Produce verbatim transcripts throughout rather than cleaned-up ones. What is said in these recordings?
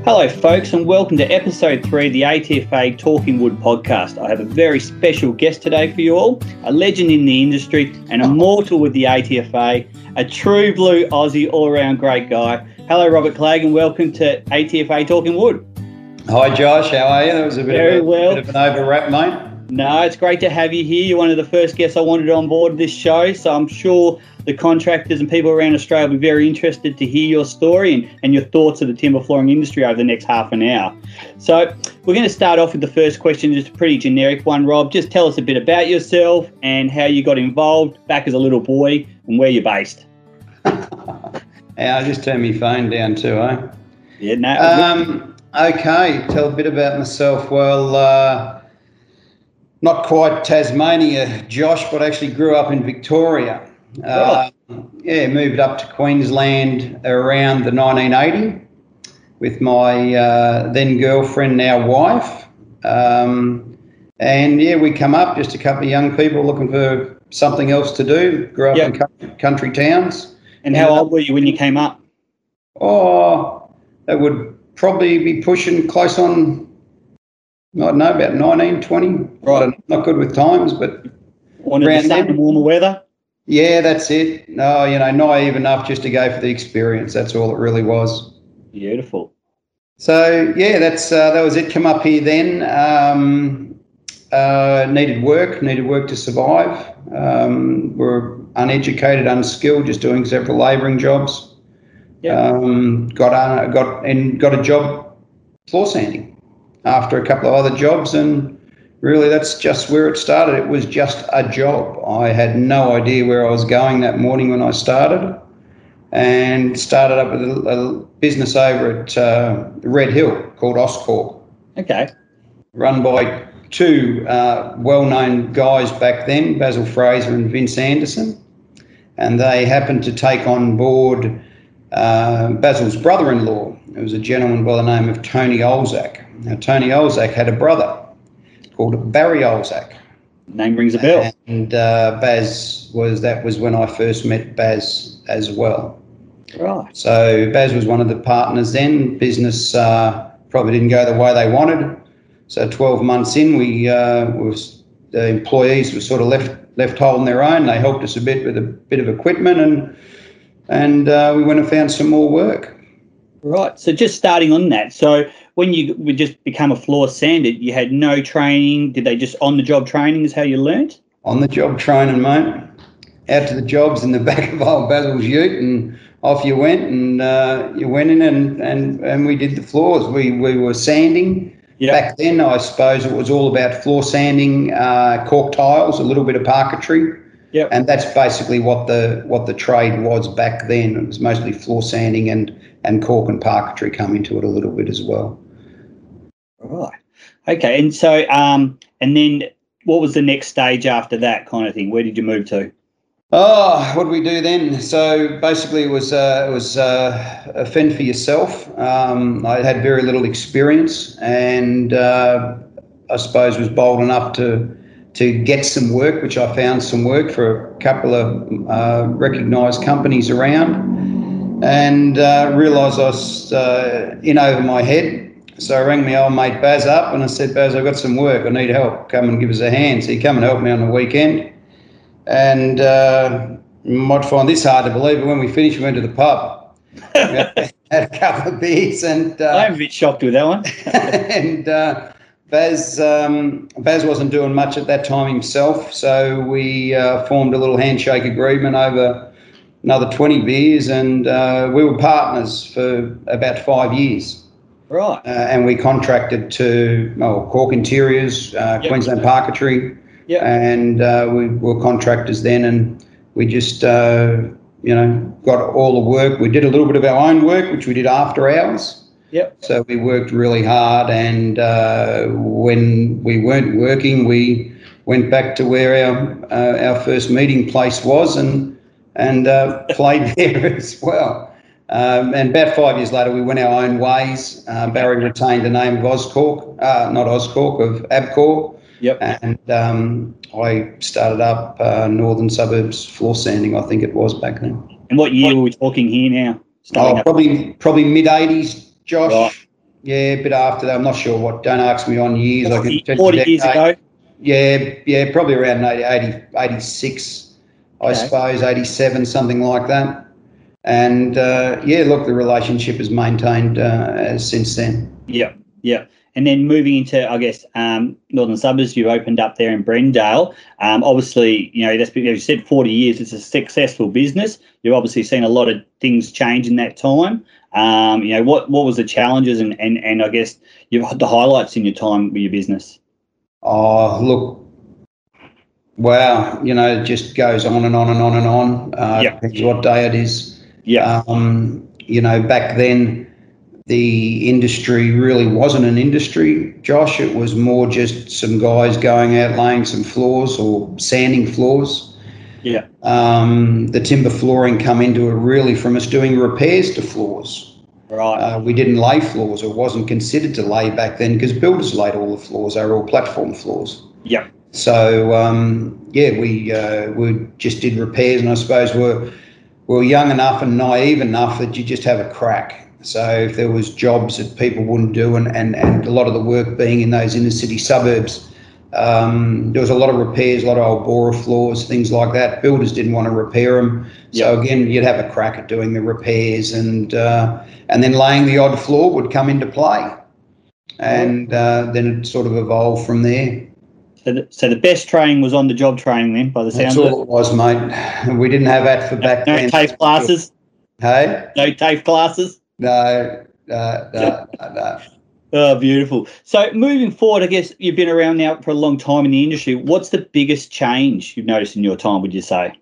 Hello folks, and welcome to episode three of the A T F A Talking Wood podcast. I have a very special guest today for you all, a legend in the industry, an immortal with the A T F A, a true blue Aussie, all-around great guy. Hello Robert Clegg, and welcome to A T F A Talking Wood. Hi Josh, how are you? That was a bit, very of, a, well. bit of an overwrap, mate. No, it's great to have you here. You're one of the first guests I wanted on board this show, so I'm sure the contractors and people around Australia will be very interested to hear your story and, and your thoughts of the timber flooring industry over the next half an hour. So we're going to start off with the first question, just a pretty generic one, Rob. Just tell us a bit about yourself and how you got involved back as a little boy and where you're based. Yeah, I just turned my phone down too, eh? Yeah, no. Um, okay, tell a bit about myself. Well, uh, not quite Tasmania, Josh, but I actually grew up in Victoria. Uh, yeah, moved up to Queensland around the nineteen eighty with my uh, then girlfriend, now wife. Um, and yeah, we come up, just a couple of young people looking for something else to do. Grew up Yep. in country, country towns. And how old were you when you came up? Oh, that would probably be pushing close on, I don't know, about nineteen, twenty. Right. Not good with times, but Wanted the around sun then. and warmer weather? Yeah, that's it. No, you know, naive enough just to go for the experience. That's all it really was. Beautiful. So yeah, that's uh, that was it. Come up here then. Um, uh, needed work. Needed work to survive. Um, we're uneducated, unskilled, just doing several labouring jobs. Yeah. Um, got uh, got and got a job floor sanding after a couple of other jobs, and really that's just where it started. It was just a job. I had no idea where I was going that morning when I started, and started up with a, a business over at uh, Red Hill called Oscorp, Okay. run by two uh, well-known guys back then, Basil Fraser and Vince Anderson, and they happened to take on board uh, Basil's brother-in-law. It was a gentleman by the name of Tony Olzak. Now, Tony Olzak had a brother called Barry Olzak. Name rings a bell. And uh, Baz was, that was when I first met Baz as well. Right. So Baz was one of the partners then. Business uh, probably didn't go the way they wanted. So twelve months in, we uh, was the employees were sort of left left holding their own. They helped us a bit with a bit of equipment, and and uh, we went and found some more work. Right. So just starting on that. So when you would just become a floor sander, you had no training. Did they just on-the-job training is how you learnt? On-the-job training, mate. Out to the jobs in the back of old Basil's ute, and off you went, and uh, you went in and, and, and we did the floors. We we were sanding. Yep. Back then, I suppose it was all about floor sanding, uh, cork tiles, a little bit of parquetry. Yep. And that's basically what the what the trade was back then. It was mostly floor sanding, and, and cork and parquetry come into it a little bit as well. Right. Okay. And so, um, and then what was the next stage after that kind of thing? Where did you move to? Oh, what did we do then? So basically, it was uh, it was uh, a fend for yourself. Um, I had very little experience, and uh, I suppose was bold enough to to get some work, which I found some work for a couple of uh, recognised companies around, and uh, realised I was uh, in over my head. So I rang my old mate Baz up and I said, Baz, I've got some work. I need help. Come and give us a hand. So he come and help me on the weekend. And uh, you might find this hard to believe, but when we finished, we went to the pub. We had a couple of beers. and uh, I'm a bit shocked with that one. and uh, Baz, um, Baz wasn't doing much at that time himself. So we uh, formed a little handshake agreement over another twenty beers, and uh, we were partners for about five years. Right. Uh, and we contracted to oh, Cork Interiors, uh, Yep. Queensland Parquetry, Yep. and uh, we were contractors then, and we just, uh, you know, got all the work. We did a little bit of our own work, which we did after hours. Yep. So we worked really hard, and uh, when we weren't working, we went back to where our uh, our first meeting place was, and and uh, played there as well. Um, and about five years later, we went our own ways. Uh, Barry retained the name of Oscorp, uh, not Oscorp, of Abcor. Yep. And um, I started up uh, Northern Suburbs Floor Sanding, I think it was back then. And what year were we talking here now? Oh, probably probably mid eighties, Josh. Right. Yeah, a bit after that. I'm not sure what. Don't ask me on years. I can tell you forty years ago. Yeah, yeah, probably around eighty, eighty-six, I Okay. suppose, eighty-seven, something like that. And uh, yeah, look, the relationship has maintained uh, since then. Yeah, yeah. And then moving into, I guess, um, Northern Suburbs, you opened up there in Brendale. Um, obviously, you know, that's been, you said forty years. It's a successful business. You've obviously seen a lot of things change in that time. Um, you know, what what was the challenges and and and I guess you've the highlights in your time with your business? Oh, look, wow, you know, it just goes on and on and on and on. Uh, Yeah. Depends what day it is. Yeah. Um, you know, back then, the industry really wasn't an industry, Josh. It was more just some guys going out laying some floors or sanding floors. Yeah. Um, the timber flooring come into it really from us doing repairs to floors. Right. Uh, we didn't lay floors. It wasn't considered to lay back then because builders laid all the floors. They were all platform floors. Yeah. So um, yeah, we uh, we just did repairs, and I suppose we're we were young enough and naive enough that you just have a crack. So if there was jobs that people wouldn't do, and, and, and a lot of the work being in those inner city suburbs, um, there was a lot of repairs, a lot of old borer floors, things like that. Builders didn't want to repair them. So Yep. again, you'd have a crack at doing the repairs, and uh, and then laying the odd floor would come into play. And uh, then it sort of evolved from there. So the, so the best training was on the job training then, by the sounds That's of all it. it was, mate. We didn't have that for back No then. TAFE classes. Hey? No TAFE classes. No, no, no, no, no. Oh, beautiful. So moving forward, I guess you've been around now for a long time in the industry. What's the biggest change you've noticed in your time, would you say?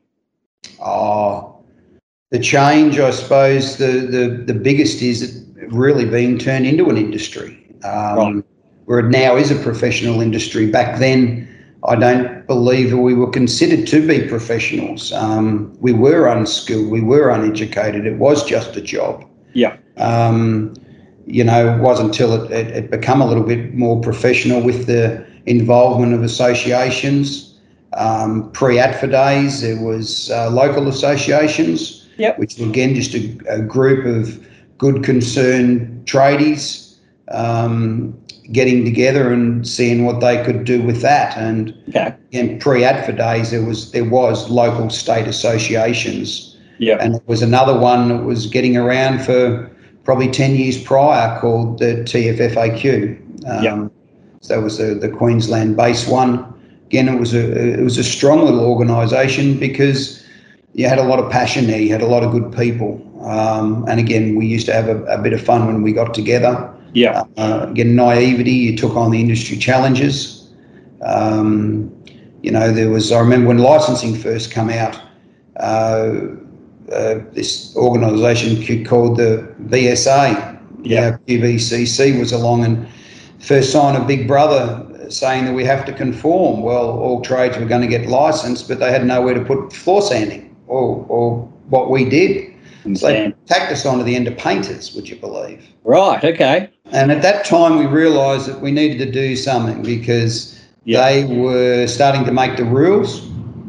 Oh, the change, I suppose, the, the, the biggest is it really being turned into an industry. Um, Right. Where it now is a professional industry. Back then, I don't believe that we were considered to be professionals. Um, we were unskilled. We were uneducated. It was just a job. Yeah. Um, you know, it wasn't until it, it, it became a little bit more professional with the involvement of associations. Um, pre-ATFA days, there was uh, local associations, Yep. which were, again, just a, a group of good, concerned tradies um, getting together and seeing what they could do with that. And Okay. in pre-ATFA days, there was there was local state associations. Yeah. And there was another one that was getting around for probably ten years prior called the T F F A Q. Um, Yeah. So that was the, the Queensland-based one. Again, it was a it was a strong little organisation because you had a lot of passion there. You had a lot of good people. Um, and again, we used to have a, a bit of fun when we got together. Yeah. Uh, again, naivety, you took on the industry challenges. Um, you know, there was, I remember when licensing first came out, uh, uh, this organisation called the V S A, Yeah. Q V C C was along, and first sign of Big Brother saying that we have to conform. Well, all trades were going to get licensed, but they had nowhere to put floor sanding or, or what we did. So they tacked us onto the end of painters, would you believe? Right. Okay. And at that time, we realised that we needed to do something because Yeah. they were starting to make the rules,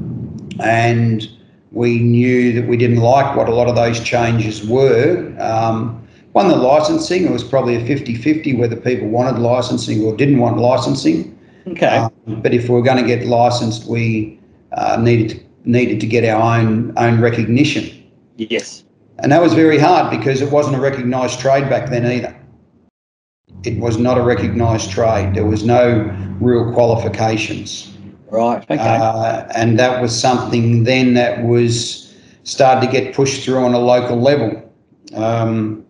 and we knew that we didn't like what a lot of those changes were. Um, one, the licensing, it was probably a fifty-fifty whether people wanted licensing or didn't want licensing. Okay. Um, but if we were going to get licensed, we uh, needed to, needed to get our own own recognition. Yes. And that was very hard because it wasn't a recognised trade back then either. It was not a recognised trade. There was no real qualifications. Right. Okay. Uh, and that was something then that was started to get pushed through on a local level. Um,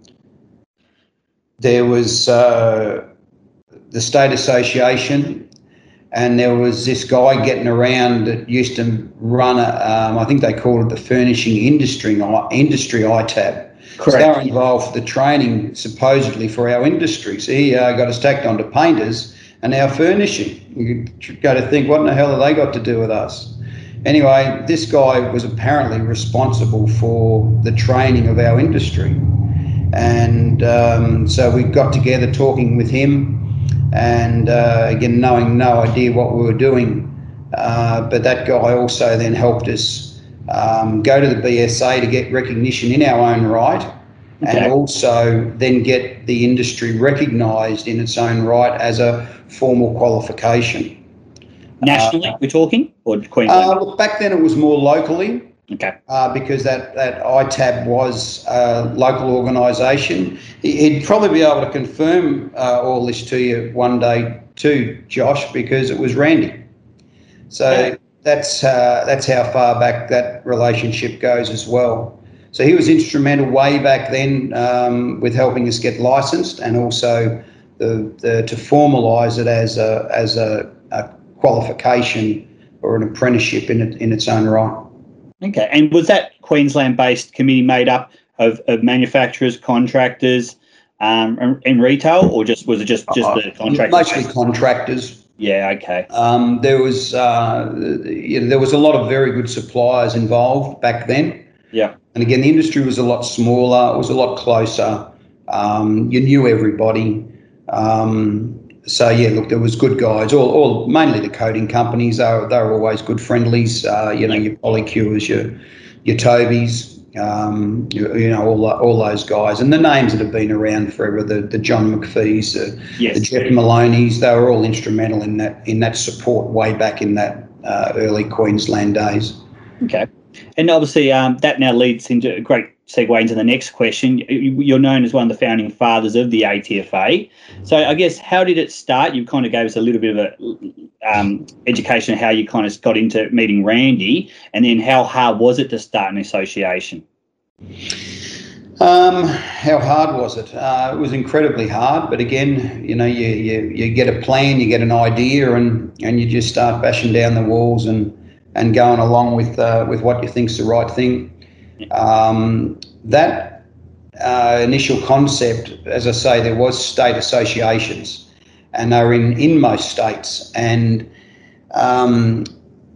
there was uh, the state association, and there was this guy getting around that used to run a, um, I think they called it the furnishing industry, industry I T A B. Correct. So they were involved with the training supposedly for our industry. So he uh, got us tacked onto painters and our furnishing. You got to think, what in the hell have they got to do with us? Anyway, this guy was apparently responsible for the training of our industry. And um, so we got together talking with him, and uh, again, knowing no idea what we were doing. Uh, but that guy also then helped us um, go to the B S A to get recognition in our own right. okay. and also then get the industry recognised in its own right as a formal qualification. Nationally, uh, we're talking, or Queensland? Uh, look, back then it was more locally. Okay. Uh, because that, that I T A B was a local organisation. He'd probably be able to confirm uh, all this to you one day too, Josh, because it was Randy. So yeah. that's uh, that's how far back that relationship goes as well. So he was instrumental way back then um, with helping us get licensed, and also the, the to formalise it as a as a, a qualification or an apprenticeship in it, in its own right. Okay, and was that Queensland-based committee made up of, of manufacturers, contractors, um, and, and retail, or just was it just, just the contractors? Mostly contractors. Yeah. Okay. Um, there was uh, you know, there was a lot of very good suppliers involved back then. Yeah. And again, the industry was a lot smaller. It was a lot closer. Um, you knew everybody. Um, So, yeah, look, there was good guys, all, all mainly the coating companies. They were, they were always good friendlies, uh, you know, your Polycures, your your Tobys, um, you, you know, all all those guys. And the names that have been around forever, the, the John McPhees, the, yes. the Jeff Maloney's, they were all instrumental in that in that support way back in that uh, early Queensland days. Okay. And obviously um, that now leads into a great segue into the next question. You're known as one of the founding fathers of the A T F A. So I guess, how did it start? You kind of gave us a little bit of a um, education of how you kind of got into meeting Randy, and then how hard was it to start an association? Um, how hard was it? Uh, it was incredibly hard, but again, you know, you, you, you get a plan, you get an idea, and, and you just start bashing down the walls and, and going along with uh, with what you think's the right thing. Um, that uh, initial concept, as I say, there was state associations, and they were in, in most states. And um,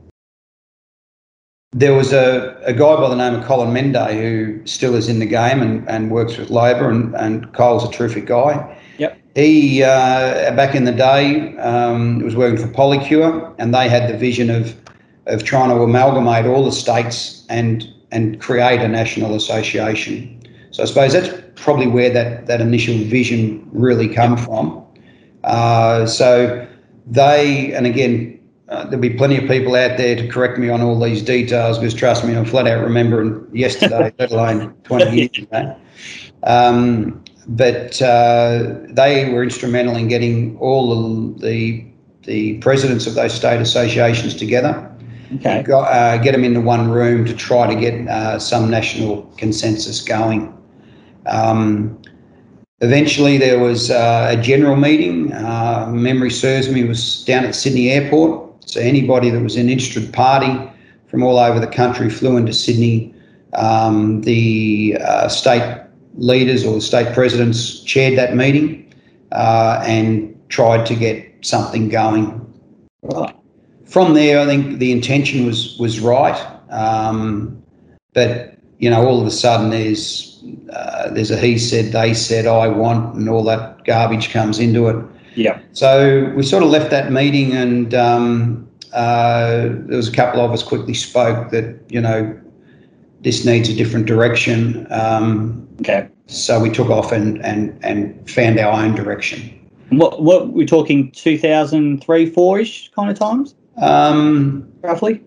there was a, a guy by the name of Colin Menday who still is in the game and, and works with Labor, and, and Cole's a terrific guy. Yep. He, uh, back in the day, um, was working for Polycure, and they had the vision of of trying to amalgamate all the states and and create a national association. So I suppose that's probably where that, that initial vision really come from. Uh, so they, and again, uh, there'll be plenty of people out there to correct me on all these details, because trust me, I'm flat out remembering yesterday, let alone twenty years ago. Um, but uh, they were instrumental in getting all the, the presidents of those state associations together. Okay. Got, uh, get them into one room to try to get uh, some national consensus going. Um, eventually, there was uh, a general meeting. Uh, memory serves me, was down at Sydney Airport. So anybody that was an interested party from all over the country flew into Sydney. Um, the uh, state leaders or the state presidents chaired that meeting uh, and tried to get something going. Right. From there, I think the intention was was right, um, but you know, all of a sudden there's uh, there's a he said, they said, I want, and all that garbage comes into it. Yeah. So we sort of left that meeting, and um, uh, there was a couple of us quickly spoke that, you know, this needs a different direction. Um, okay. So we took off and and and found our own direction. What what we're talking two thousand three, four ish kind of times. Um, roughly.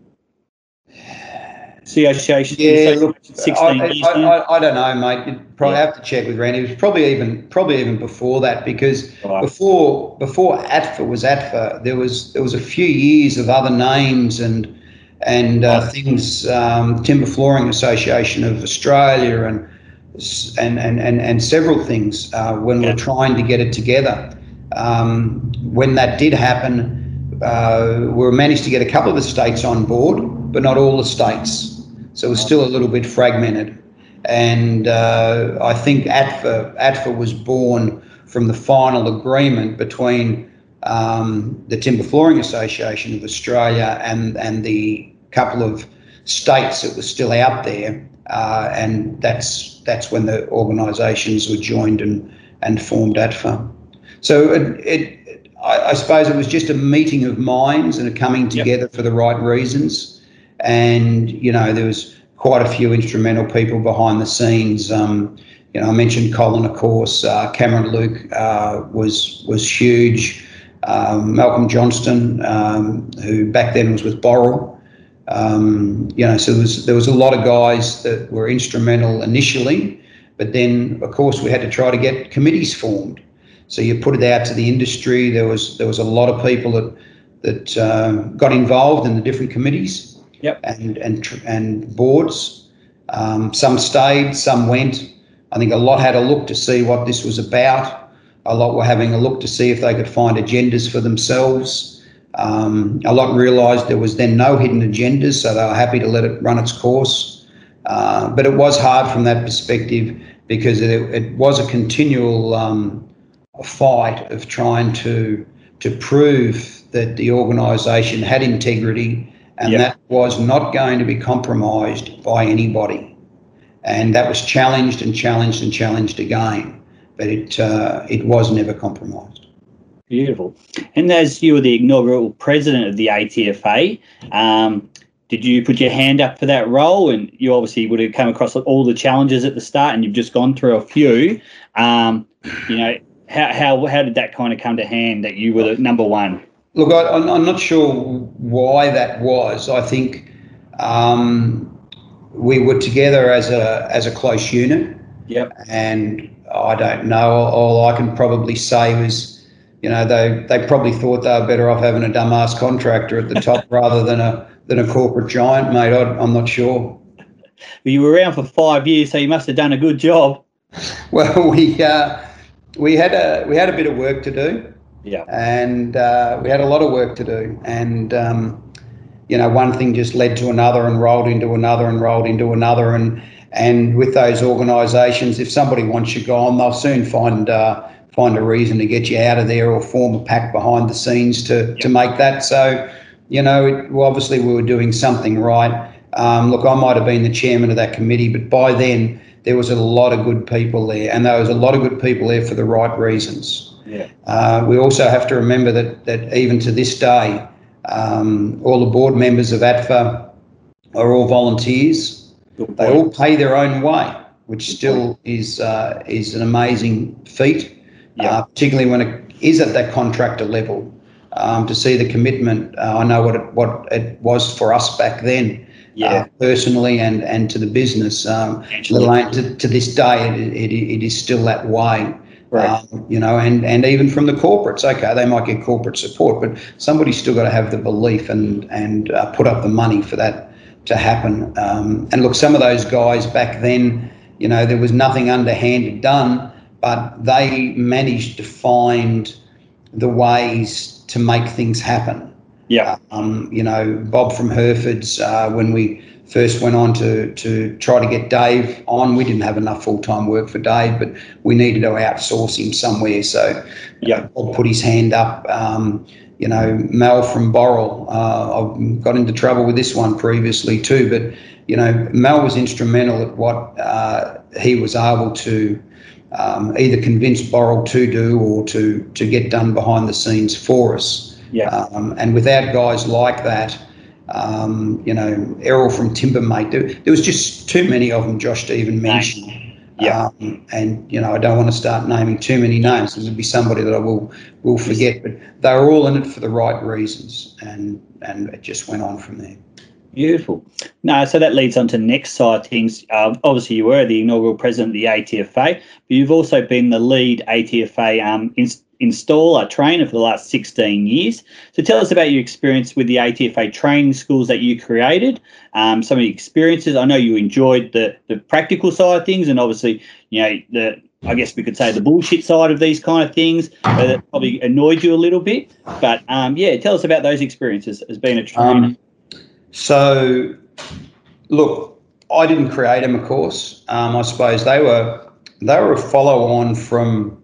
Association. Yeah, look, sixteen I, years I, now. I, I don't know, mate. You'd probably yeah. have to check with Randy. It was probably even probably even before that, because right. before before A T F A was A T F A, there was there was a few years of other names and and uh, things. Um, Timber Flooring Association of Australia and and and and, and several things uh, when yeah. we were trying to get it together. Um, when that did happen. Uh, we managed to get a couple of the states on board, but not all the states. So it was still a little bit fragmented. And uh, I think A T F A, A T F A was born from the final agreement between um, the Timber Flooring Association of Australia and, and the couple of states that were still out there. Uh, and that's that's when the organisations were joined and, and formed A T F A. So it, it I suppose it was just a meeting of minds and a coming together yep. for the right reasons. And, you know, there was quite a few instrumental people behind the scenes. Um, you know, I mentioned Colin, of course. Uh, Cameron Luke uh, was was huge. Um, Malcolm Johnston, um, who back then was with Boral. Um, you know, so there was, there was a lot of guys that were instrumental initially, but then, of course, we had to try to get committees formed. So you put it out to the industry. There was there was a lot of people that that um, got involved in the different committees, yep. and and and boards. Um, some stayed, some went. I think a lot had a look to see what this was about. A lot were having a look to see if they could find agendas for themselves. Um, a lot realised there was then no hidden agendas, so they were happy to let it run its course. Uh, but it was hard from that perspective because it, it was a continual um, fight of trying to to prove that the organisation had integrity and yeah. that was not going to be compromised by anybody. And that was challenged and challenged and challenged again, but it uh, it was never compromised. Beautiful. And as you were the inaugural president of the A T F A, um, did you put your hand up for that role? And you obviously would have come across all the challenges at the start, and you've just gone through a few. Um, you know, how how how did that kind of come to hand that you were the number one? Look, I, I'm not sure why that was. I think um, we were together as a as a close unit. Yep. And I don't know. All I can probably say was, you know, they they probably thought they were better off having a dumbass contractor at the top rather than a than a corporate giant, mate. I, I'm not sure. Well, you were around for five years, so you must have done a good job. Well, we uh, we had a we had a bit of work to do. Yeah. And uh, we had a lot of work to do, and um, you know, one thing just led to another, and rolled into another, and rolled into another, and and with those organisations, if somebody wants you gone, they'll soon find uh, find a reason to get you out of there or form a pack behind the scenes to yep. to make that. So, you know, it, well, obviously we were doing something right. Um, look, I might have been the chairman of that committee, but by then there was a lot of good people there, and there was a lot of good people there for the right reasons. Yeah. Uh, we also have to remember that that even to this day, um, all the board members of A T F A are all volunteers. They all pay their own way, which still is uh, is an amazing feat, yeah. uh, particularly when it is at that contractor level. Um, to see the commitment, uh, I know what it, what it was for us back then, yeah. uh, personally and, and to the business. Um, to, to this day, it, it, it is still that way. Right. Um, you know, and, and even from the corporates, okay, they might get corporate support, but somebody's still got to have the belief and and uh, put up the money for that to happen. Um, and look, some of those guys back then, you know, there was nothing underhanded done, but they managed to find the ways to make things happen. Yeah. Um, you know, Bob from Hereford's, uh, when we first went on to to try to get Dave on, we didn't have enough full-time work for Dave, but we needed to outsource him somewhere. So yeah, Bob put his hand up. Um, you know, Mel from Boral, uh, I've got into trouble with this one previously too, but, you know, Mel was instrumental at what uh, he was able to um, either convince Boral to do or to, to get done behind the scenes for us. Yeah. Um, and without guys like that, Um, you know, Errol from Timbermate. There, there was just too many of them, Josh, to even mention. Yeah. Um, and, you know, I don't want to start naming too many names. There'll be somebody that I will will forget. But they were all in it for the right reasons. And, and it just went on from there. Beautiful. No, so that leads on to the next side of things. Uh, obviously, you were the inaugural president of the A T F A, but you've also been the lead A T F A um, inst- installer trainer for the last sixteen years. So tell us about your experience with the A T F A training schools that you created, um, some of the experiences. I know you enjoyed the, the practical side of things, and obviously, you know, the I guess we could say the bullshit side of these kind of things uh, that probably annoyed you a little bit. But, um, yeah, tell us about those experiences as being a trainer. Um, So, look, I didn't create them, of course. Um, I suppose they were they were a follow-on from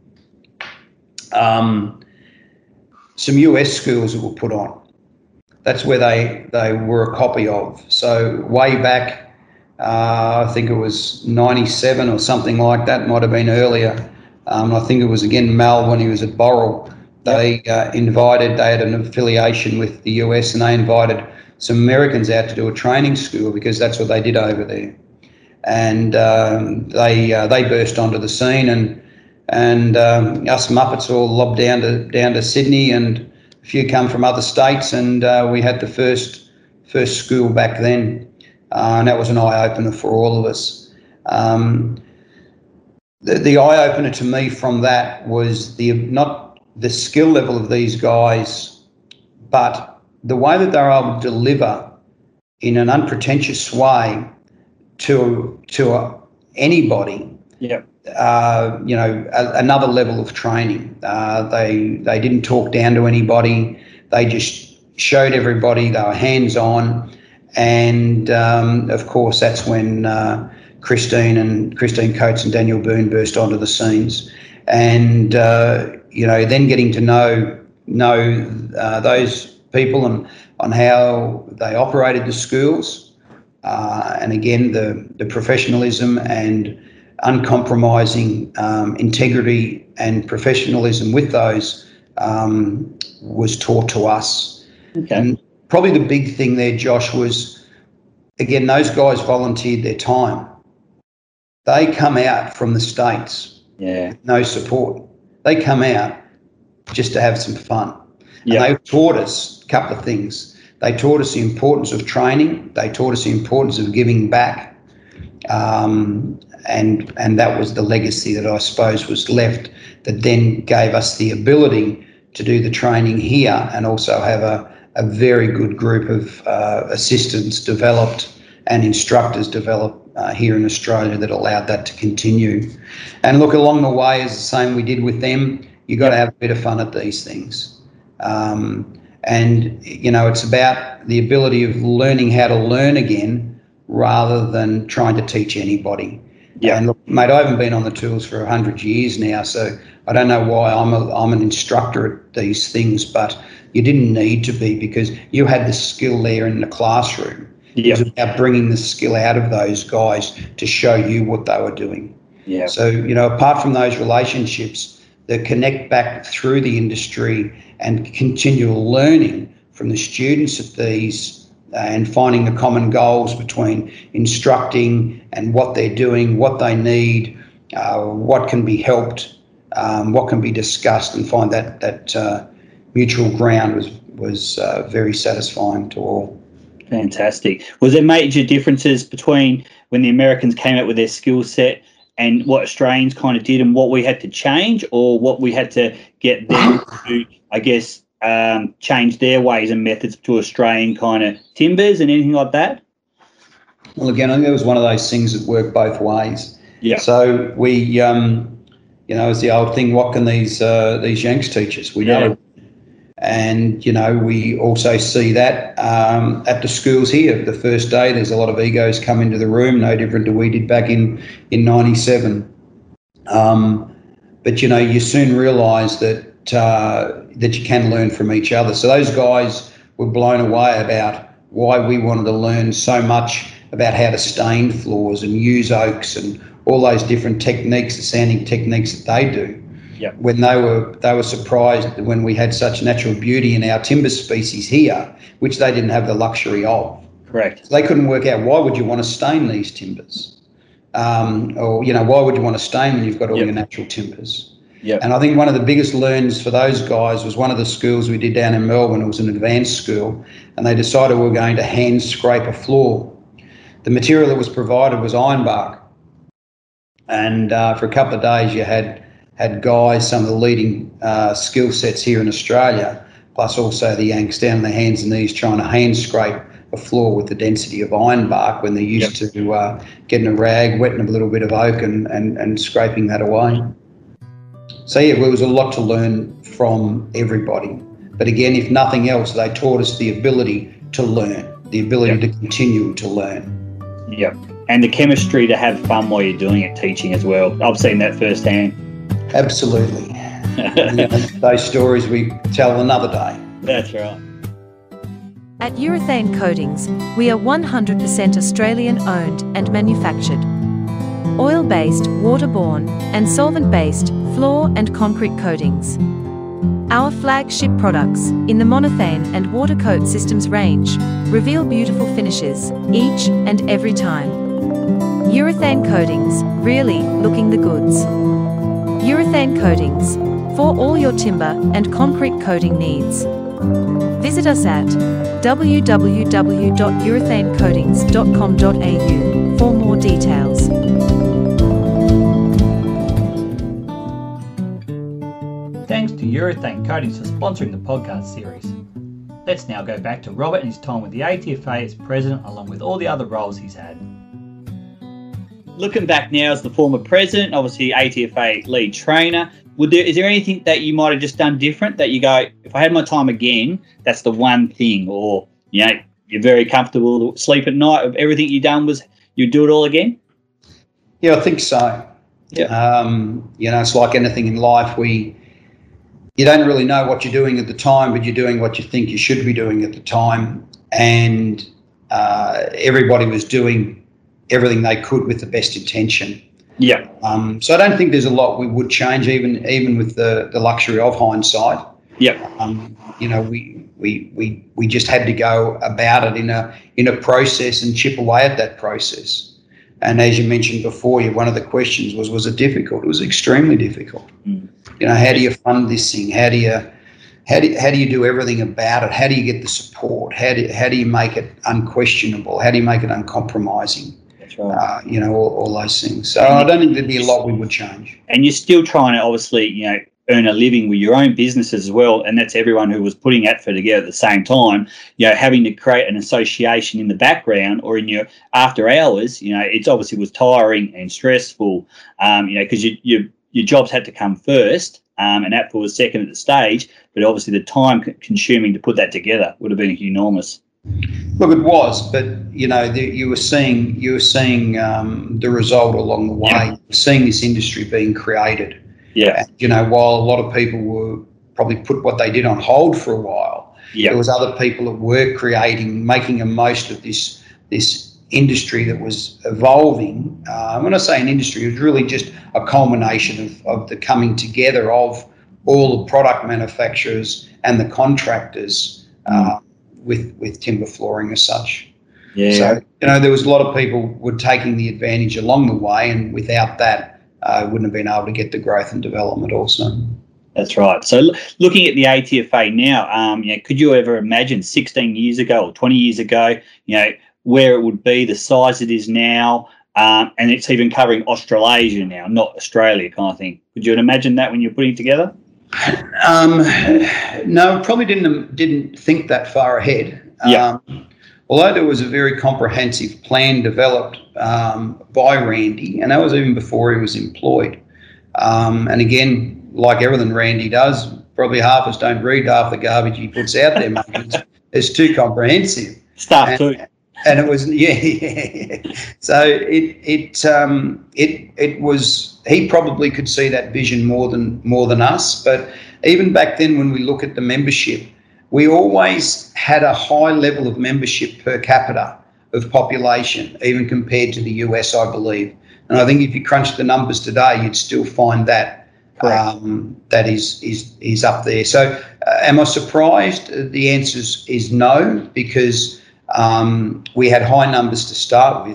um, some U S schools that were put on. That's where they they were a copy of. So way back, uh, I think it was ninety-seven or something like that. Might have been earlier. Um, I think it was again Mal when he was at Boral. They uh, invited. They had an affiliation with the U S, and they invited some Americans out to do a training school because that's what they did over there. and um, they uh, they burst onto the scene, and and um, us Muppets all lobbed down to down to Sydney, and a few come from other states, and uh, we had the first first school back then, uh, and that was an eye opener for all of us. Um, the, the eye opener to me from that was the not the skill level of these guys, but the way that they were able to deliver in an unpretentious way to to uh, anybody. Yeah. Uh, you know, a, another level of training. Uh, they they didn't talk down to anybody. They just showed everybody. They were hands on, and um, of course that's when uh, Christine and Christine Coates and Daniel Boone burst onto the scenes, and uh, you know, then getting to know know uh, those people and on how they operated the schools, uh, and again the the professionalism and uncompromising um, integrity and professionalism with those um, was taught to us. Okay. And probably the big thing there, Josh, was, again, those guys volunteered their time. They come out from the States, yeah, no support. They come out just to have some fun. Yeah. And they taught us a couple of things. They taught us the importance of training. They taught us the importance of giving back. Um, and and that was the legacy that I suppose was left, that then gave us the ability to do the training here and also have a, a very good group of uh, assistants developed and instructors developed uh, here in Australia that allowed that to continue. And look, along the way, as the same we did with them, you got to have a bit of fun at these things. Um, and, you know, it's about the ability of learning how to learn again rather than trying to teach anybody. Yeah. And look, mate, I haven't been on the tools for a hundred years now, so I don't know why I'm a, I'm an instructor at these things, but you didn't need to be, because you had the skill there in the classroom. Yeah. It was about bringing the skill out of those guys to show you what they were doing. Yeah. So, you know, apart from those relationships that connect back through the industry and continual learning from the students at these, Uh, and finding the common goals between instructing and what they're doing, what they need, uh, what can be helped, um, what can be discussed, and find that that uh, mutual ground was was uh, very satisfying to all. Fantastic. Was there major differences between when the Americans came out with their skill set and what Australians kind of did, and what we had to change, or what we had to get them to, I guess, um, change their ways and methods to Australian kind of timbers and anything like that? Well, again, I think it was one of those things that worked both ways. Yeah. So we, um, you know, it's the old thing, what can these uh, these Yanks teach us? We Yeah. know. And, you know, we also see that um, at the schools here. The first day, there's a lot of egos come into the room, no different to we did back in, in ninety-seven. Um, but, you know, you soon realise that uh, that you can learn from each other. So those guys were blown away about why we wanted to learn so much about how to stain floors and use oaks and all those different techniques, the sanding techniques that they do. Yep. When they were they were surprised when we had such natural beauty in our timber species here, which they didn't have the luxury of. Correct. So they couldn't work out, why would you want to stain these timbers? Um, or, you know, why would you want to stain when you've got all Yep. your natural timbers? Yep. And I think one of the biggest learns for those guys was one of the schools we did down in Melbourne. It was an advanced school, and they decided we were going to hand scrape a floor. The material that was provided was ironbark. And uh, for a couple of days you had had guys, some of the leading uh, skill sets here in Australia, plus also the Yanks down on their hands and knees trying to hand scrape a floor with the density of ironbark when they're used yep. to uh, getting a rag, wetting a little bit of oak and, and, and scraping that away. So, yeah, there was a lot to learn from everybody. But again, if nothing else, they taught us the ability to learn, the ability yep. to continue to learn. Yep. And the chemistry to have fun while you're doing it, teaching as well. I've seen that firsthand. Absolutely. You know, those stories we tell another day. That's right. At Urethane Coatings, we are one hundred percent Australian owned and manufactured. Oil-based, waterborne, and solvent-based floor and concrete coatings. Our flagship products, in the Monothane and Watercoat Systems range, reveal beautiful finishes, each and every time. Urethane Coatings, really looking the goods. Urethane Coatings, for all your timber and concrete coating needs. Visit us at w w w dot urethane coatings dot com dot a u for more details. Thanks to Urethane Coatings for sponsoring the podcast series. Let's now go back to Robert and his time with the A T F A as president, along with all the other roles he's had. Looking back now as the former president, obviously A T F A lead trainer, would there, is there anything that you might have just done different that you go, if I had my time again, that's the one thing, or, you know, you're very comfortable to sleep at night of everything you've done was you'd do it all again? Yeah, I think so. Yeah. Um, you know, it's like anything in life. We, you don't really know what you're doing at the time, but you're doing what you think you should be doing at the time. And uh, everybody was doing everything they could with the best intention. Yeah. Um, so I don't think there's a lot we would change, even even with the, the luxury of hindsight. Yeah. Um, you know, we, we we we just had to go about it in a in a process and chip away at that process. And as you mentioned before, one of the questions was, was it difficult? It was extremely difficult. Mm. You know, how do you fund this thing? How do you how do you, how do you do everything about it? How do you get the support? How do you, how do you make it unquestionable? How do you make it uncompromising? That's right. Uh, you know, all, all those things. So I don't think there'd be a lot we would change. And you're still trying to obviously, you know, earn a living with your own businesses as well, and that's everyone who was putting ATFA together at the same time, you know, having to create an association in the background or in your after hours, you know, it's obviously was tiring and stressful, um, you know, because you, you, your jobs had to come first, um, and ATFA was second at the stage, but obviously the time consuming to put that together would have been enormous. Look, it was, but you know, the, you were seeing you were seeing um, the result along the way, Yeah. seeing this industry being created. Yeah. And, you know, while a lot of people were probably put what they did on hold for a while, Yeah. there was other people that were creating, making a most of this this industry that was evolving. Uh, when I say an industry, it was really just a culmination of, of the coming together of all the product manufacturers and the contractors uh, with with timber flooring as such. Yeah. So, you know, there was a lot of people were taking the advantage along the way, and without that, uh, wouldn't have been able to get the growth and development also. That's right. So l- looking at the A T F A now, um, you know, could you ever imagine sixteen years ago or twenty years ago, you know, where it would be, the size it is now, um, and it's even covering Australasia now, not Australia kind of thing. Could you imagine that when you're putting it together? Um, no, probably didn't didn't think that far ahead. Yeah. Um, although there was a very comprehensive plan developed um, by Randy, and that was even before he was employed. Um, and again, like everything Randy does, probably half of us don't read half the garbage he puts out there, mate. It's, it's too comprehensive. Staff and, too. And it was yeah, yeah, yeah. So it it um it it was he probably could see that vision more than more than us. But even back then, when we look at the membership, we always had a high level of membership per capita of population, even compared to the U S, I believe. And I think if you crunch the numbers today, you'd still find that um, that is is is up there. So, uh, am I surprised? The answer is, is no, because Um, we had high numbers to start with,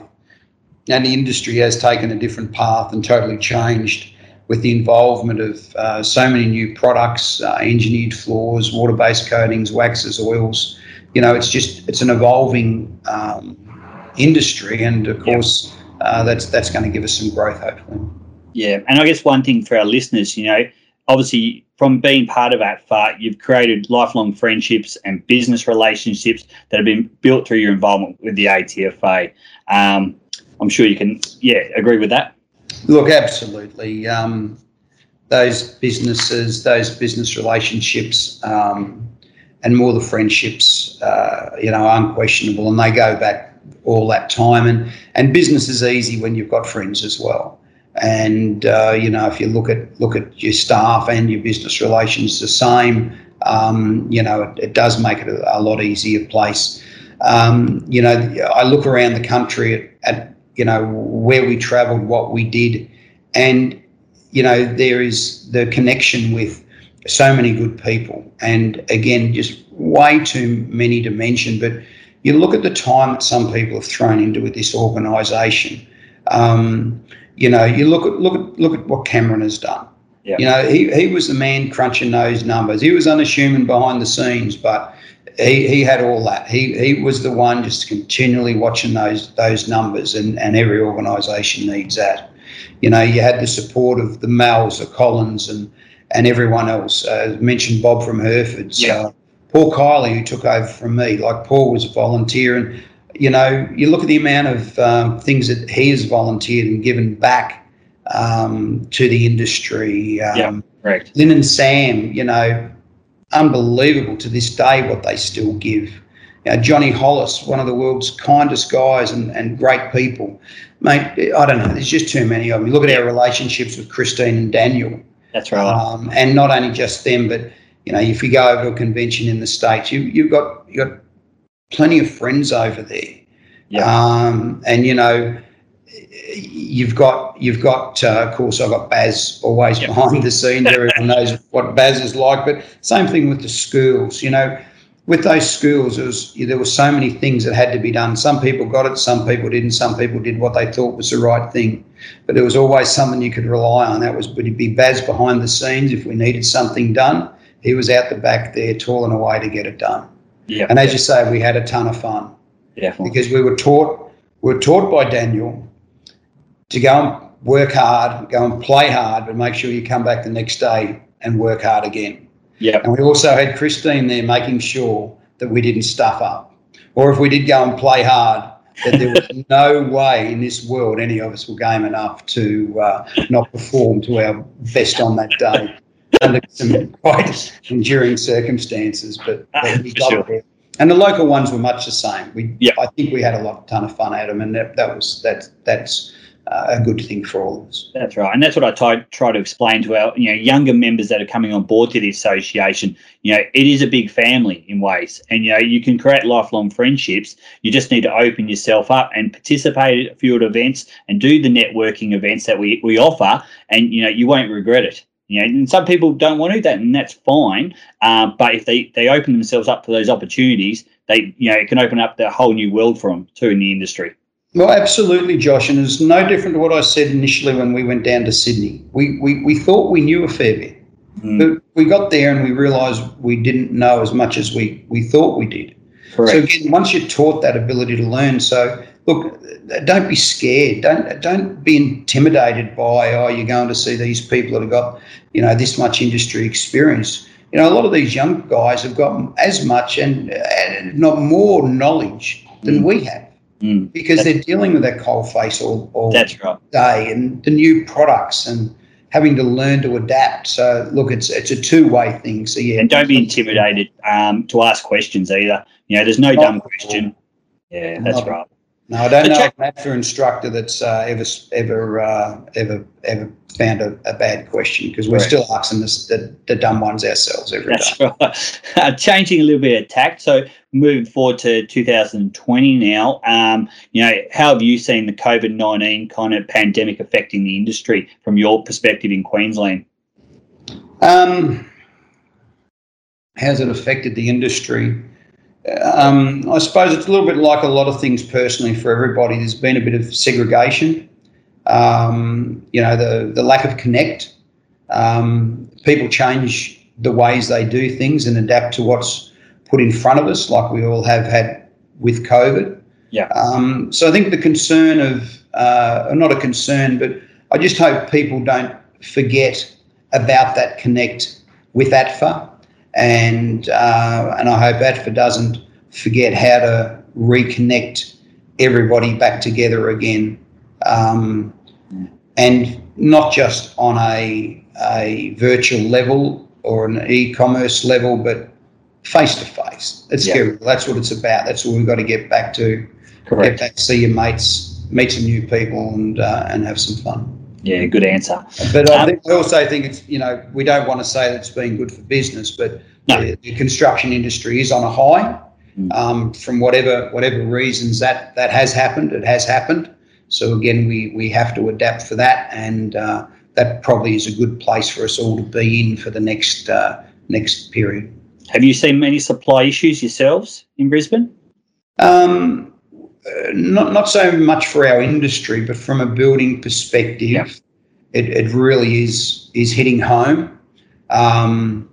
and the industry has taken a different path and totally changed with the involvement of uh, so many new products, uh, engineered floors, water-based coatings, waxes, oils. You know, it's just it's an evolving um, industry, and of course, uh, that's that's going to give us some growth, hopefully. Yeah, and I guess one thing for our listeners, you know, obviously from being part of ATFA, you've created lifelong friendships and business relationships that have been built through your involvement with the A T F A. Um, I'm sure you can, yeah, agree with that. Look, absolutely. Um, those businesses, those business relationships, um, and more the friendships, uh, you know, are unquestionable, and they go back all that time. And, and business is easy when you've got friends as well. And uh, you know, if you look at look at your staff and your business relations the same, um, you know, it, it does make it a, a lot easier place. Um, you know, I look around the country at, at you know where we travelled, what we did, and you know there is the connection with so many good people. And again, just way too many to mention. But you look at the time that some people have thrown into this organisation. Um, you know, you look at look at look at what Cameron has done. Yeah. You know, he, he was the man crunching those numbers. He was unassuming behind the scenes, but he, he had all that. He he was the one just continually watching those those numbers, and, and every organisation needs that. You know, you had the support of the Mals, the Collins, and and everyone else. Uh, mentioned Bob from Hereford. So Yeah. Paul Kiley, who took over from me, like Paul was a volunteer, and you know, you look at the amount of um, things that he has volunteered and given back um, to the industry. Um, Yeah, correct. Lynn and Sam, you know, unbelievable to this day what they still give. You know, Johnny Hollis, one of the world's kindest guys and, and great people. Mate, I don't know, there's just too many of them. You look at our relationships with Christine and Daniel. That's right. Um, and not only just them, but, you know, if you go over to a convention in the States, you, you've got you got plenty of friends over there. Yeah. Um, and, you know, you've got, you've got uh, of course, I've got Baz always Yep. behind the scenes. Everyone knows what Baz is like. But same thing with the schools, you know. With those schools, it was, there were so many things that had to be done. Some people got it, some people didn't. Some people did what they thought was the right thing. But there was always something you could rely on. That was would be Baz behind the scenes. If we needed something done, he was out the back there tooling away to get it done. Yeah. And as you say, we had a ton of fun. Definitely. Because we were taught, we were taught by Daniel to go and work hard, go and play hard, but make sure you come back the next day and work hard again. Yeah. And we also had Christine there making sure that we didn't stuff up. Or if we did go and play hard, that there was no way in this world any of us were game enough to uh, not perform to our best on that day under some quite enduring circumstances. But, but we got Sure. there. And the local ones were much the same. We, Yep. I think we had a lot, ton of fun at them, and that, that was that. That's uh, a good thing for all of us. That's right, and that's what I try, try to explain to our you know younger members that are coming on board to the association. You know, it is a big family in ways, and you know you can create lifelong friendships. You just need to open yourself up and participate at field events and do the networking events that we, we offer, and you know you won't regret it. You know, and some people don't want to do that, and that's fine. Um, but if they, they open themselves up to those opportunities, they you know it can open up the whole new world for them too in the industry. Well, absolutely, Josh, and it's no different to what I said initially when we went down to Sydney. We we, we thought we knew a fair bit, Mm. but we got there and we realised we didn't know as much as we, we thought we did. Correct. So again, once you're taught that ability to learn, so look, don't be scared. Don't don't be intimidated by, oh, you're going to see these people that have got, you know, this much industry experience. You know, a lot of these young guys have got as much and, and not more knowledge than Mm. we have. Mm. Because That's- they're dealing with that cold face all, all That's right. day and the new products and having to learn to adapt. So, look, it's it's a two-way thing. So, yeah. And don't be intimidated um, to ask questions either. You know, there's no Not dumb at all. question. Yeah, that's Not- right. No, I don't But know Jack- of an A F A instructor that's uh, ever ever uh, ever ever found a, a bad question, because we're Correct. still asking this, the, the dumb ones ourselves every day. That's right. Uh, changing a little bit of tack. So moving forward to two thousand twenty now, um, you know, how have you seen the COVID nineteen kind of pandemic affecting the industry from your perspective in Queensland? Um, how's it affected the industry? Um, I suppose it's a little bit like a lot of things personally for everybody. There's been a bit of segregation, um, you know, the, the lack of connect. Um, people change the ways they do things and adapt to what's put in front of us, like we all have had with COVID. Yeah. Um, so I think the concern of, uh, not a concern, but I just hope people don't forget about that connect with A T F A. And uh, and I hope A T F A doesn't forget how to reconnect everybody back together again, um, and not just on a a virtual level or an e-commerce level, but face to face. Let's Yeah. get, that's what it's about. That's what we've got to get back to. Correct. Get back, see your mates, meet some new people, and uh, and have some fun. Yeah, good answer. But I, Um, think, I also think it's, you know, we don't want to say that it's been good for business, but No. the, the construction industry is on a high. Mm. Um, from whatever whatever reasons that, that has happened, it has happened. So again, we, we have to adapt for that, and uh, that probably is a good place for us all to be in for the next uh, next period. Have you seen many supply issues yourselves in Brisbane? Um, uh, not not so much for our industry, but from a building perspective, yep. it, it really is is hitting home. Um,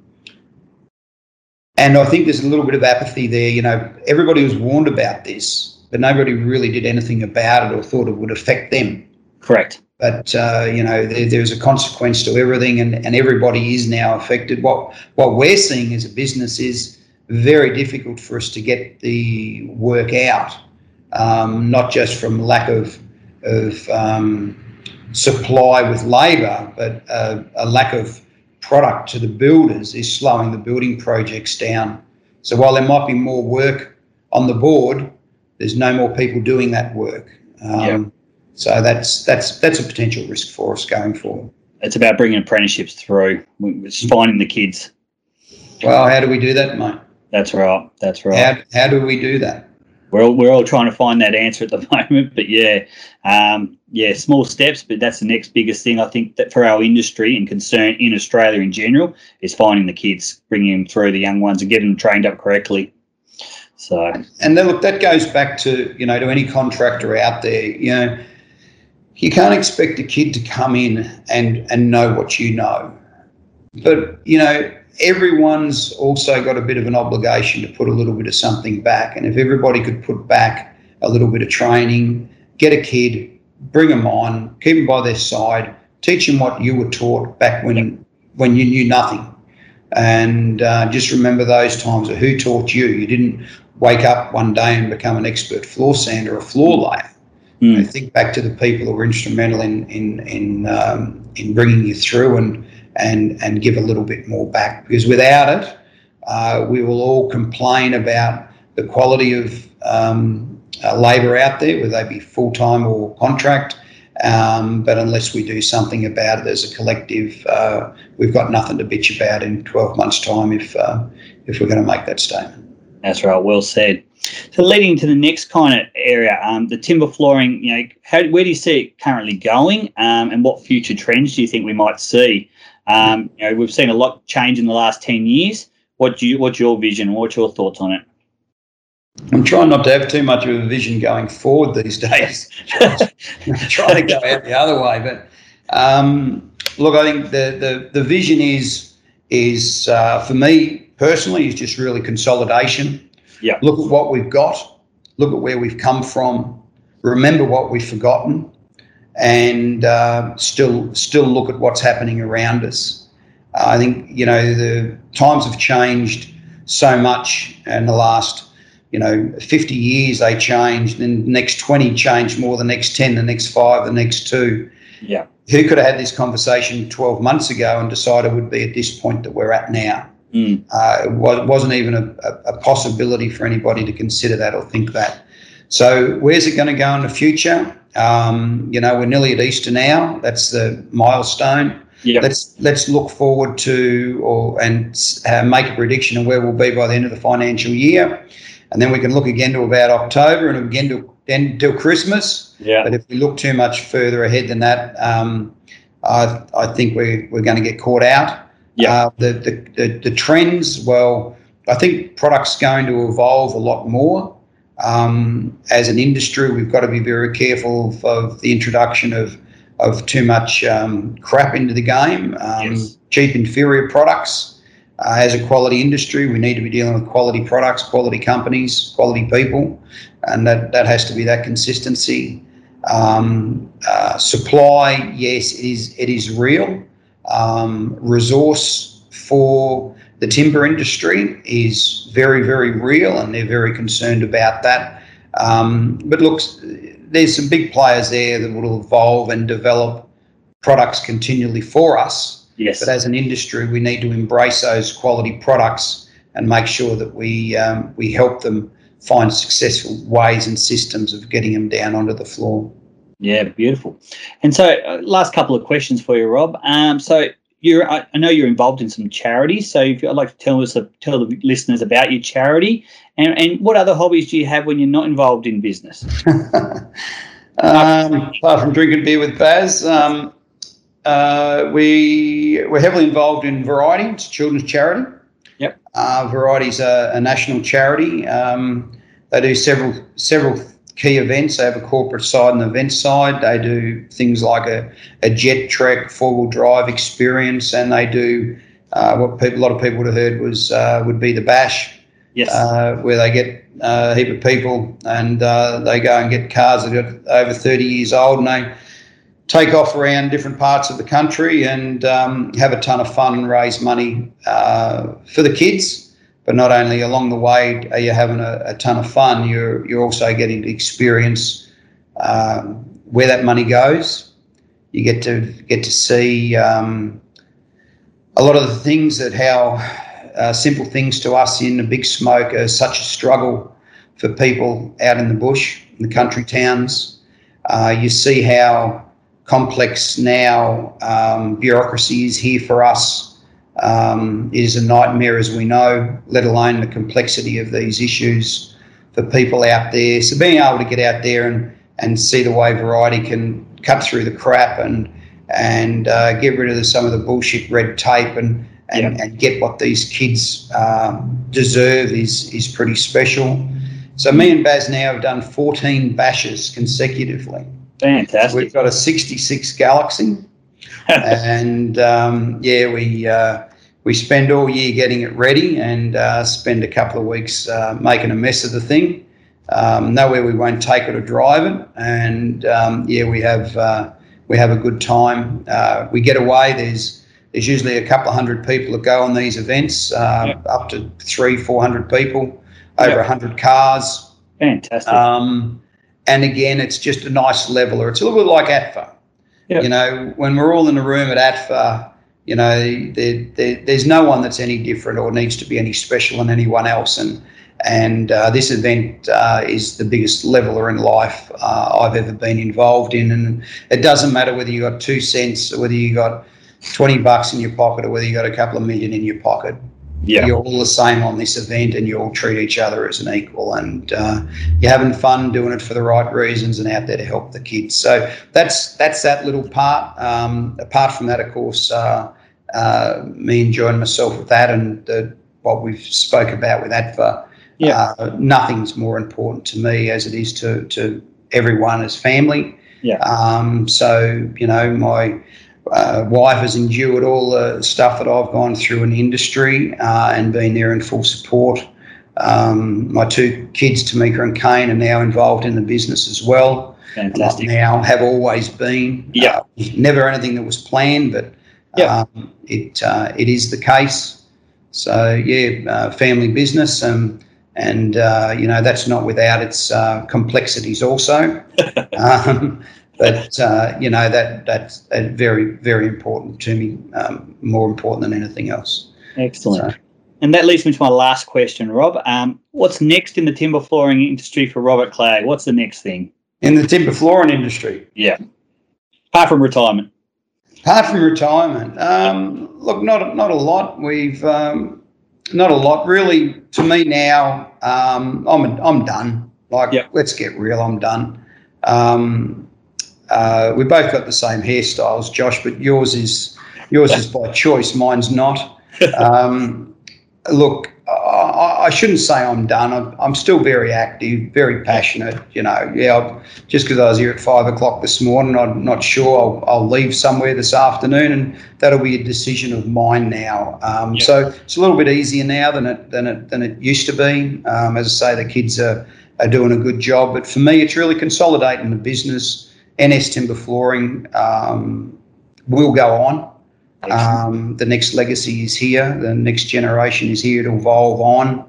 and I think there's a little bit of apathy there. You know, everybody was warned about this, but nobody really did anything about it or thought it would affect them. Correct. But, uh, you know, there, there's a consequence to everything, and, and everybody is now affected. What, what we're seeing as a business is very difficult for us to get the work out, um, not just from lack of, of um, supply with labour, but uh, a lack of product to the builders is slowing the building projects down. So while there might be more work on the board, there's no more people doing that work. Um, yep. So that's that's that's a potential risk for us going forward. It's about bringing apprenticeships through. It's finding the kids. Well, how do we do that, mate? That's right. That's right. How how do we do that? We're all, we're all trying to find that answer at the moment, but yeah, um, yeah, small steps. But that's the next biggest thing I think that for our industry and concern in Australia in general is finding the kids, bringing them through, the young ones, and getting them trained up correctly. So, and then look, that goes back to you know to any contractor out there. You know, you can't expect a kid to come in and and know what you know, but you know. Everyone's also got a bit of an obligation to put a little bit of something back. And if everybody could put back a little bit of training, get a kid, bring them on, keep them by their side, teach them what you were taught back when when you knew nothing. And uh, just remember those times of who taught you. You didn't wake up one day and become an expert floor sander or floor layer. Mm. You know, think back to the people who were instrumental in in in, um, in bringing you through and and and give a little bit more back, because without it, uh, we will all complain about the quality of um, uh, labour out there, whether they be full-time or contract, um, but unless we do something about it as a collective, uh, we've got nothing to bitch about in twelve months' time if, uh, if we're going to make that statement. That's right, well said. So leading to the next kind of area, um, the timber flooring, you know, how, where do you see it currently going, um, and what future trends do you think we might see? Um, you know, we've seen a lot change in the last ten years. What do you, what's your vision? What's your thoughts on it? I'm trying not to have too much of a vision going forward these days. Trying to go out the other way. But um, look, I think the, the, the vision is, is uh, for me personally, is just really consolidation. Yeah. Look at what we've got. Look at where we've come from. Remember what we've forgotten. And uh, still still look at what's happening around us. Uh, I think, you know, the times have changed so much in the last, you know, fifty years they changed, then the next twenty changed more, the next ten, the next five, the next two. Yeah. Who could have had this conversation twelve months ago and decided would be at this point that we're at now? Mm. Uh, it was, wasn't even a, a, a possibility for anybody to consider that or think that. So where's it going to go in the future? Um, you know, we're nearly at Easter now. That's the milestone. Yep. Let's let's look forward to or and uh, make a prediction of where we'll be by the end of the financial year, and then we can look again to about October and again to then till Christmas. Yeah. But if we look too much further ahead than that, um, I I think we we're going to get caught out. Yeah. Uh, the, the the the trends. Well, I think products going to evolve a lot more. Um, as an industry, we've got to be very careful of, of the introduction of of too much um, crap into the game, um, yes. cheap, inferior products. Uh, as a quality industry, we need to be dealing with quality products, quality companies, quality people, and that, that has to be that consistency. Um, uh, supply, yes, it is it is real. Um, resource for the timber industry is very, very real, and they're very concerned about that. Um, but look, there's some big players there that will evolve and develop products continually for us. Yes. But as an industry, we need to embrace those quality products and make sure that we um, we help them find successful ways and systems of getting them down onto the floor. Yeah, beautiful. And so, uh, last couple of questions for you, Rob. Um, so. You're, I know you're involved in some charities, so if you'd like to tell us, tell the listeners about your charity, and, and what other hobbies do you have when you're not involved in business? um, apart from drinking beer with Baz, um, uh, we we're heavily involved in Variety. It's a children's charity. Yep. Uh, Variety's a, a national charity. Um, they do several several key events. They have a corporate side and an event side. They do things like a, a jet trek four-wheel drive experience, and they do uh, what people, a lot of people would have heard was uh, would be the bash, Yes. uh, where they get uh, a heap of people and uh, they go and get cars that are over thirty years old, and they take off around different parts of the country and um, have a ton of fun and raise money uh, for the kids. But not only along the way are you having a, a ton of fun, you're you're also getting to experience um, where that money goes. You get to get to see um, a lot of the things that how uh, simple things to us in a big smoke are such a struggle for people out in the bush, in the country towns. Uh, you see how complex now um, bureaucracy is here for us. Um, it is a nightmare, as we know, let alone the complexity of these issues for people out there. So being able to get out there and, and see the way Variety can cut through the crap and and uh, get rid of the, some of the bullshit red tape and and, yeah. and get what these kids um, deserve is is pretty special. So me and Baz now have done fourteen bashes consecutively. Fantastic. We've got a sixty-six Galaxy. and um, yeah, we uh, we spend all year getting it ready and uh, spend a couple of weeks uh, making a mess of the thing. Um, nowhere we won't take it or drive it, and um, yeah, we have uh, we have a good time. Uh, we get away. There's there's usually a couple of hundred people that go on these events, uh, yeah. up to three, four hundred people, over a yeah. hundred cars. Fantastic. Um, and again, it's just a nice leveler. It's a little bit like A T F A. Yep. You know, when we're all in the room at A T F A, you know, there, there, there's no one that's any different or needs to be any special than anyone else. And and uh, this event uh, is the biggest leveler in life uh, I've ever been involved in. And it doesn't matter whether you got two cents or whether you got twenty bucks in your pocket or whether you got a couple of million in your pocket. Yeah. You're all the same on this event, and you all treat each other as an equal, and uh, you're having fun doing it for the right reasons and out there to help the kids. So that's that's that little part. Um, apart from that, of course, uh, uh, me enjoying myself with that and the, what we've spoke about with A T F A. Yeah. Uh, nothing's more important to me as it is to to everyone as family. Yeah. Um, so you know my. Uh, wife has endured all the stuff that I've gone through in the industry uh, and been there in full support. Um, my two kids, Tamika and Kane, are now involved in the business as well. Fantastic. Not now, have always been. Yeah. Uh, never anything that was planned, but yeah. um, it uh, it is the case. So yeah, uh, family business, um, and uh, you know that's not without its uh, complexities also. um, But, uh, you know, that that's uh, very, very important to me, um, more important than anything else. Excellent. So. And that leads me to my last question, Rob. Um, what's next in the timber flooring industry for Robert Clagg? What's the next thing? In the timber flooring industry? Yeah. Apart from retirement. Apart from retirement, um, look, not, not a lot. We've, um, not a lot. Really, to me now, um, I'm, I'm done. Like, yep. Let's get real, I'm done. Um Uh, we both got the same hairstyles, Josh, but yours is yours is by choice. Mine's not. Um, look, I, I shouldn't say I'm done. I'm, I'm still very active, very passionate. You know, yeah. I've, just because I was here at five o'clock this morning, I'm not sure I'll, I'll leave somewhere this afternoon, and that'll be a decision of mine now. Um, yeah. So it's a little bit easier now than it than it than it used to be. Um, as I say, the kids are are doing a good job, but for me, it's really consolidating the business. N S Timber Flooring um, will go on. Um, the next legacy is here. The next generation is here to evolve on.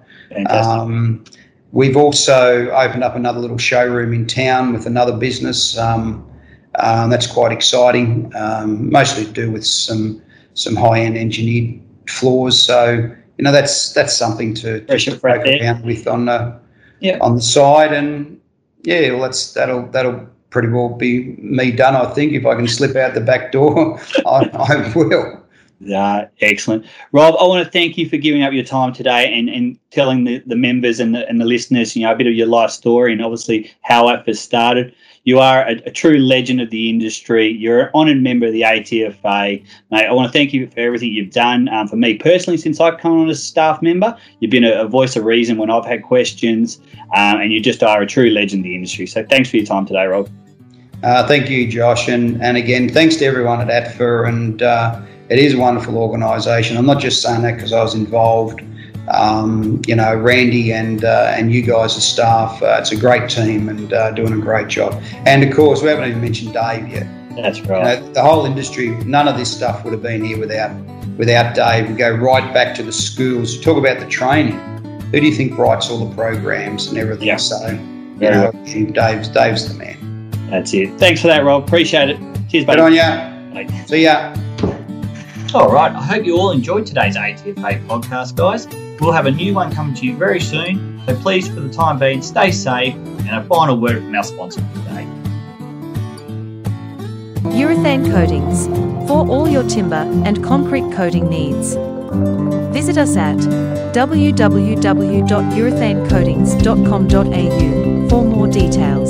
Um, we've also opened up another little showroom in town with another business. Um, um, that's quite exciting, um, mostly to do with some some high-end engineered floors. So, you know, that's that's something to, to, to poke around with on the, yeah. on the side. And, yeah, well, that's, that'll that'll pretty well be me done, I think. If I can slip out the back door, I, I will. Uh, excellent. Rob, I want to thank you for giving up your time today and, and telling the, the members and the, and the listeners, you know, a bit of your life story and obviously how A F F has started. You are a, a true legend of the industry. You're an honoured member of the A T F A. Mate, I want to thank you for everything you've done. Um, for me personally, since I've come on as a staff member, you've been a, a voice of reason when I've had questions, um, and you just are a true legend of the industry. So thanks for your time today, Rob. Uh, thank you, Josh. And, and again, thanks to everyone at A T F A. And uh, it is a wonderful organisation. I'm not just saying that because I was involved. Um, you know, Randy and uh, and you guys as staff, uh, it's a great team and uh, doing a great job. And of course, we haven't even mentioned Dave yet. That's right. You know, the whole industry, none of this stuff would have been here without without Dave. We go right back to the schools. Talk about the training. Who do you think writes all the programs and everything? Yeah. So, you Very know, well. Dave's Dave's the man. That's it. Thanks for that, Rob. Appreciate it. Cheers, Good buddy. on ya. Bye. See ya. All right, I hope you all enjoyed today's A T F A podcast, guys. We'll have a new one coming to you very soon, so please, for the time being, stay safe, and a final word from our sponsor today. Urethane Coatings, for all your timber and concrete coating needs. Visit us at w w w dot urethane coatings dot com dot a u for more details.